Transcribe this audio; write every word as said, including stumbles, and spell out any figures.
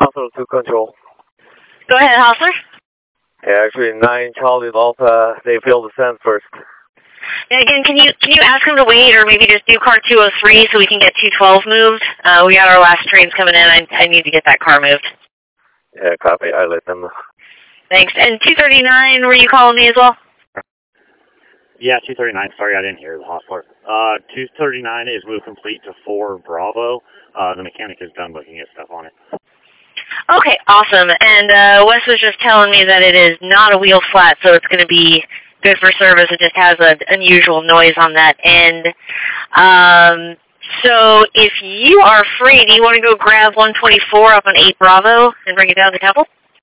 Hostler to control. Go ahead, Hostler. Yeah, actually, nine Charlie Alpha, they failed descent first. And again, can you can you ask him to wait, or maybe just do car two oh three so we can get two twelve moved? Uh, we got our last trains coming in. I, I need to get that car moved. Yeah, copy. I let them know. Thanks. And two thirty-nine, were you calling me as well? Yeah, two thirty-nine. Sorry, I didn't hear the Hostler. Uh, two thirty-nine is move complete to four Bravo. Uh, the mechanic is done looking at stuff on it. Okay, awesome. And uh, Wes was just telling me that it is not a wheel flat, so it's going to be good for service. It just has an unusual noise on that end. Um, so if you are free, do you want to go grab one twenty-four up on eight Bravo and bring it down to the temple?